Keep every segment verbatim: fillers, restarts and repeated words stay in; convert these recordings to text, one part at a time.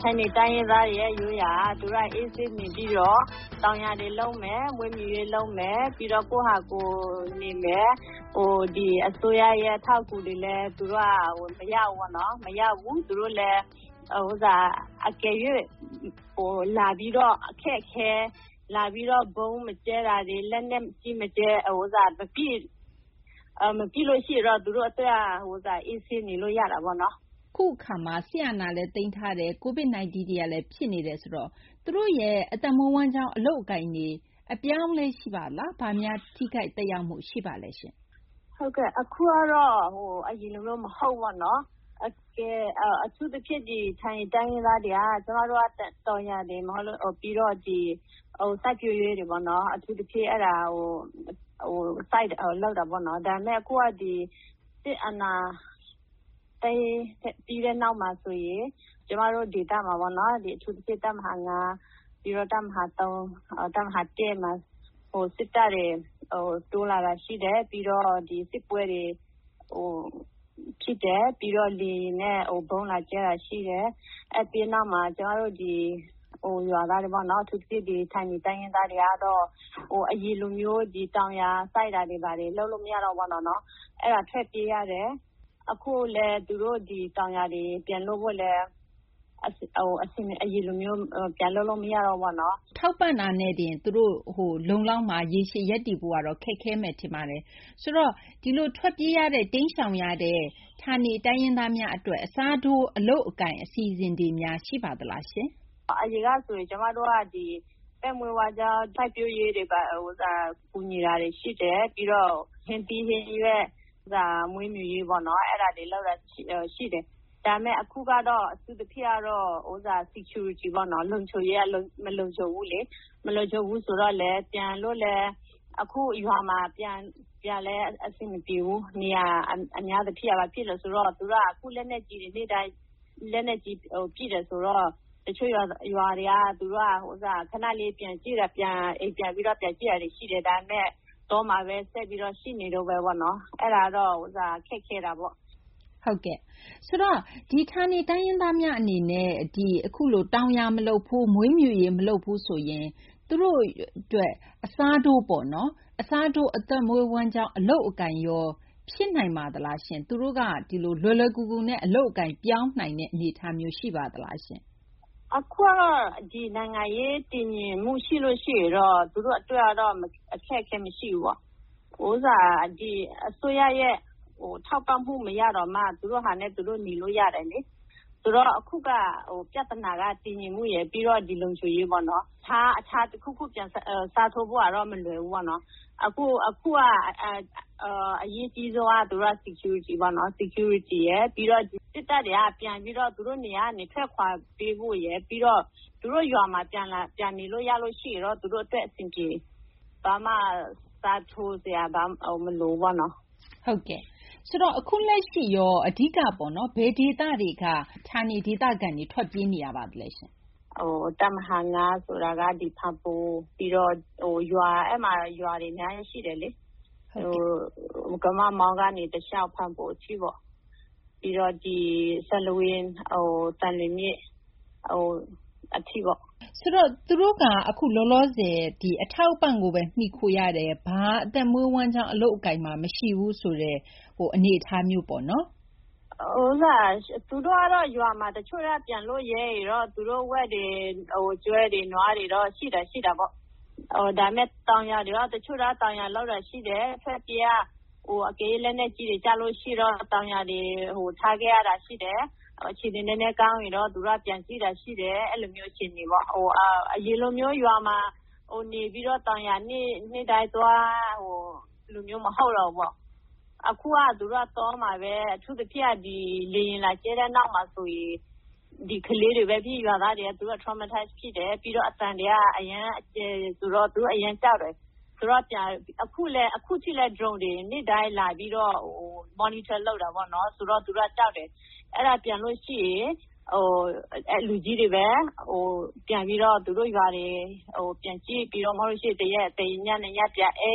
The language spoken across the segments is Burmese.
ထိုင်နေတိုင်းရင်းသားရဲ့ရိုးရာသူတို့အေးစစ်နေပြီးတော့တောင်ရတွေလုံးမယ်မွေးမြူရေးလုံးမယ်ပြီးတော့ကိုဟာကိုနေမယ်ဟိုဒီအစိုးရရဲ့ထောက်ကူတွေလည်းသူတို့ကဟိုမရဘူးနော်မရဘူးသူတို့လည်းဟိုစားအကယ်၍ဟိုလာပြီးတော့အခက်ခဲလာပြီးတော့ဘုံမကျဲတာတွေလက်နဲ့ကြီးမကျဲဟိုစားမပြည့်အမပြည့်လို့ရှိတော့သူတို့အသက်ဟိုစားအေးစစ်နေလို့ရတာပေါ့နော်ခုခါမှာဆီယနာလည်းတင်ထားတယ်ကိုဗစ် -19 တွေကလည်းဖြစ်နေတယ်ဆိုတော့သူတို့ရဲ့အသက်မွေးဝမ်းကြောင်းအလုပ်အကင်တွေအပြောင်းလဲရှိပါလားဗာများထိခိုက်တက်ရောက်မှုရှိပါလဲရှင်ဟုတ်ကဲ့အခုကတော့ဟိုအရင်လိုမျိုးမဟုတ်ပါတော့အကဲအထူးသဖြင့်ဒီထိုင်တိုင်းရင်းသားတွေကကျမတို့ကတော်ရတယ်မဟုတ်လို့ပြီးတော့ဒီဟိုစိုက်ပျိုးရေးတွေပေါ့နော်အထူးသဖြင့်အဲ့ဒါဟိုဟို site လောက်တာပေါ့နော်ဒါပေမဲ့အခုကဒီစစ်အနာတေးပြီးတဲ့နောက်မှာဆိုရင်ကျမတို့ဒေတာမှာပေါ့နော်ဒီအထူးသဖြင့်တမဟာငါပြီးတော့တမဟာသုံးတမဟာတဲမှာဟိုစစ်တပ်တွေဟိုတိုးလာတာရှိတယ်ပြီးတော့ဒီစစ်ပွဲတွေဟိုဖြစ်တယ်ပြီးတော့လေနဲ့ဟိုဘုံလာကျဲတာရှိတယ်အပြင်နောက်မှာကျမတို့ဒီဟိုရွာသားတွေပေါ့နော်သူတိဒီထိုင်နေတိုင်းရင်းသားတွေကတော့ဟိုအရီလိုမျိုးဒီတောင်ယာစိုက်တာတွေပါတယ်လှုပ်လို့မရတော့ဘူးနော်နော်အဲ့ဒါထွက်ပြေးရတယ်အခုလဲသူတို့ဒီတောင်ယာတွေပြန်လို့ဖို့လဲအဟိုအစင်းအရီလိုမျိုးပြန်လို့လို့မရတော့ဘူးနော်ထောက်ပံ့တာနဲ့တင်သူတို့ဟိုလုံလောက်မှာရေရှည်ရက်တည်ဖို့ကတော့ခက်ခဲမဲ့ထင်ပါတယ်ဆိုတော့ဒီလိုထွက်ပြေးရတဲ့တင်းရှောင်ရတဲ့ဌာနေတိုင်းရင်းသားများအတွက်အစားထိုးအလုပ်အကင်အစီအစဉ်တွေများရှိပါသလားရှင်အရင်ကဆိုရင်ကျမတို့ကဒီပဲမွေးဝါကြောင်းထိုက်ပြိုးရေးတွေပါဟိုစားကူညီတာတွေရှိတယ်ပြီးတော့ဟင်းတီးဟင်းရွက်ဒါမွေးမြူရေးပေါ့နော်အဲ့ဒါတွေလောက်တာရှိတယ်ဒါပေမဲ့အခုကတော့အထူးသဖြင့်ကတော့ဥစား security ပေါ့နော်လုံခြုံရေးမလုံခြုံဘူးလေမလုံခြုံဘူးဆိုတော့လည်းပြန်လို့လည်းအခုရွာမှာပြန်ပြန်လဲအဆင်မပြေဘူးနေရာအများသဖြင့်ပါဖြစ်လို့ဆိုတော့သူကအခုလက်နဲ့ကြီးတွေနေ့တိုင်းလက်နဲ့ကြီးဟိုပြည့်တယ်ဆိုတော့တချို့ရွာရွာတွေကသူကဟိုစားခဏလေးပြန်ကြည့်တာပြန်အိမ်ပြန်ပြီးတော့ပြန်ကြည့်ရတယ်ရှိတယ်ဒါပေမဲ့တော့မှာပဲဆက်ပြီးတော့ရှိနေတော့ပဲပေါ့နော်အဲ့ဒါတော့ဟိုစားခက်ခဲတာပေါ့ဟုတ်ကဲ့ဆိုတော့ဒီဌာနေတိုင်းရင်းသားများအနေနဲ့ဒီအခုလိုတောင်ယာမလုပ်ဖို့မွေးမြူရေးမလုပ်ဘူးဆိုရင်သူတို့အတွက်အစားထိုးပေါ့နော်အစားထိုးအသက်မွေးဝမ်းကြောင်းအလုပ်အကင်ရောဖြစ်နိုင်ပါသလားရှင်သူတို့ကဒီလိုလွယ်လွယ်ကူကူနဲ့အလုပ်အကင်ပြောင်းနိုင်တဲ့အနေအထားမျိုးရှိပါသလားရှင်အခုကတော့ဒီနိုင်ငံရေးတည်ငြိမ်မှုရှိလို့ရှိရတော့သူတို့အတွက်တော့အခက်အခဲမရှိဘူးပေါ့ဥစားဒီအစိုးရရဲ့ဟိုထောက်ပံ့မှုမရတော့မှသူတို့ဟာနဲ့သူတို့နေလို့ရတယ်လေဆိုတော့အခုကဟိုပြဿနာကတည်ငြိမ်မှုရယ်ပြီးတော့ဒီလုံခြုံရေးပေါ့နော်သားအခြားတစ်ခုခုပြန်စားထိုးဖို့ကတော့မလွယ်ဘူးပေါ့နော်အခုအခုကအအရေးကြီးဆုံးကသူတို့ security ပေါ့နော် security ရယ်ပြီးတော့စစ်တပ်တွေကပြန်ပြီးတော့သူတို့နေရာနေထွက်ခွာပေးဖို့ရယ်ပြီးတော့သူတို့ရွာမှာပြန်လာပြန်နေလို့ရလို့ရှိတော့သူတို့အတွက်အဆင်ပြေဘာမှစားထိုးစရာဘာမလိုပေါ့နော်ဟုတ်ကဲ့ဆိုတော့အခုလက်ရှိရောအဓိကပေါ့နော်ဘယ်ဒေသတွေကဌာနေဒေသခံတွေထွက်ပြေးနေရပါသလဲရှင်ဟိုတမဟာငါဆိုတာကဒီဖပ်ပိုးပြီးတော့ဟိုရွာအဲ့မှာရွာတွေအများကြီးရှိတယ်လေဟိုကမမောင်ကနေတခြားဖပ်ပိုးချိပေါ့ပြီးတော့ဒီဆလဝင်းဟိုတန်လီမြစ်ဟိုအထီပေါ့ဆိုတော့သူတို့ကအခုလောလောဆယ်ဒီအထောက်ပံ့ကိုပဲမှီခိုရတယ်ဘာအသက်မွေးဝမ်းကြောင်းအလုပ်အကင်မှာမရှိဘူးဆိုတော့ဟိုအနေအထားမျိုးပေါ့နော်ဟိုလားသူတို့ကတော့ရွာမှာတချို့ကပြန်လို့ရဲရောသူတို့ဝက်တွေဟိုကျွဲတွေနွားတွေတော့ရှိတာရှိတာပေါ့ဟိုဒါမဲ့တောင်ရတွေတော့တချို့ကတောင်ရလောက်တာရှိတယ်ဖက်ပြဟိုအကေးလက်နဲ့ကြီးတွေကြားလို့ရှိတော့တောင်ရတွေဟိုထားခဲ့ရတာရှိတယ်အခြေအနေနဲ့နဲ့ကောင်းရင်တော့သူကပြန်ကြည့်တာရှိတယ်အဲ့လိုမျိုးအခြေအနေပေါ့ဟိုအရေလိုမျိုးရွာမှာဟိုနေပြီးတော့တောင်ရနေ့နေ့တိုင်းသွားဟိုလူမျိုးမဟုတ်တော့ပေါ့အခုကသူတို့တော့မှာပဲအထူးသဖြင့်ဒီလေရင်လာကျဲတဲ့နောက်မှာဆိုရင်ဒီကလေးတွေပဲပြီးရွာသားတွေကသူတို့ traumatize ဖြစ်တယ်ပြီးတော့အတန်တွေကအရန်သူတို့သူတို့အရန်ကြောက်တယ်သူတို့ပြန်အခုလဲအခုထိလဲ drone တွေနေ့တိုင်းလာပြီးတော့ဟို monitor လုပ်တာပေါ့နော်ဆိုတော့သူတို့ကြောက်တယ်အဲ့ဒါပြန်လို့ရှိရင်ဟိုလူကြီးတွေပဲဟိုပြန်ပြီးတော့သူတို့ရွာတွေဟိုပြန်ကြည့်ပြီးတော့မဟုတ်လို့ရှိရင်တရက်တရက်ညနေညပြအဲ့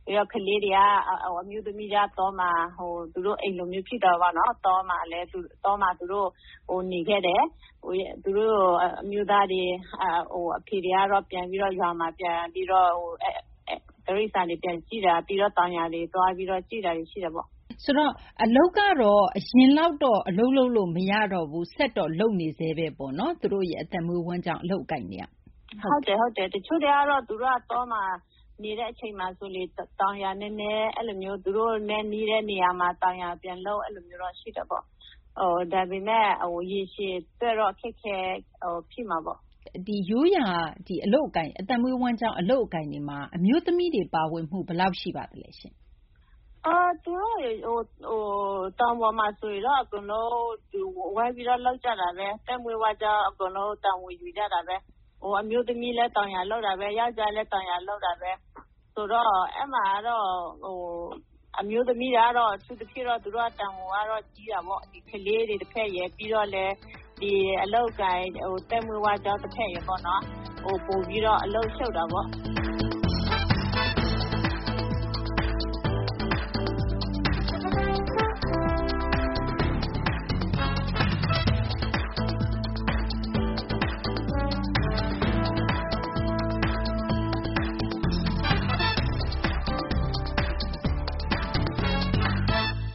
ပြီးတော့ကလေးတွေကအမျိုးသမီးတွေတော့မှဟိုသူတို့အိမ်လိုမျိုးဖြစ်တော့ပါနော်တော့မှလည်းသူတော့မှသူတို့ဟိုနေခဲ့တယ်ဟိုသူတို့အမျိုးသားတွေဟိုအဖေတွေကတော့ပြန်ပြီးတော့ရွာမှာပြန်ပြီးတော့ဟိုတရိษံတွေပြန်ကြည့်တာပြီးတော့တောင်ယာတွေသွားပြီးတော့ကြည့်တာရှိတယ်ပေါ့ဆိုတော့အလုတ်ကတော့အရင်လောက်တော့အလုတ်လုတ်လို့မရတော့ဘူးဆက်တော့လုံနေသေးပဲပေါ့နော်သူတို့ရဲ့အသက်မွေးဝမ်းကြောင်းအလုတ်ကိုင်နေရဟုတ်တယ်ဟုတ်တယ်တချို့တွေကတော့သူတို့ကတော့မှနေတဲ့အချိန်မှာဆိုလေတောင်ယာနည်းနည်းအဲ့လိုမျိုးသူတို့နဲ့နီးတဲ့နေရာမှာတောင်ယာပြန်လို့အဲ့လိုမျိုးတော့ရှိတယ်ပေါ့ဟိုဒါပေမဲ့ဟိုရေရှည်တွေ့တော့ခက်ခဲဟိုဖြစ်မှာပေါ့ဒီရိုးရာဒီအလုတ်ကိုင်အသက်မွေးဝမ်းကြောင်းအလုတ်ကိုင်တွေမှာအမျိုးသမီးတွေပါဝင်မှုဘယ်လောက်ရှိပါသလဲရှင်အာသူတို့ဟိုဟိုတောင်ပေါ်မှာဆိုရတော့အကုန်လုံးသူဝိုင်းပြီးတော့လောက်ကြတာပဲတက်မွေးဝါကြအကုန်လုံးတောင်ဝယူကြတာပဲဟိုအမျိုးသမီးလည်းတောင်ရလောက်တာပဲယောက်ျားလည်းတောင်ရလောက်တာပဲဆိုတော့အဲ့မှာတော့ဟိုအမျိုးသမီးတွေကတော့သူတစ်ဖြစ်တော့သူတို့တောင်ပေါ်ကတော့ကြီးတာပေါ့ဒီကလေးတွေတစ်ဖက်ရပြီးတော့လည်းဒီအလောက်ကိုင်းဟိုတက်မွေးဝါကြတစ်ဖက်ရပေါ့နော်ဟိုပို့ပြီးတော့အလောက်ရှုပ်တာပေါ့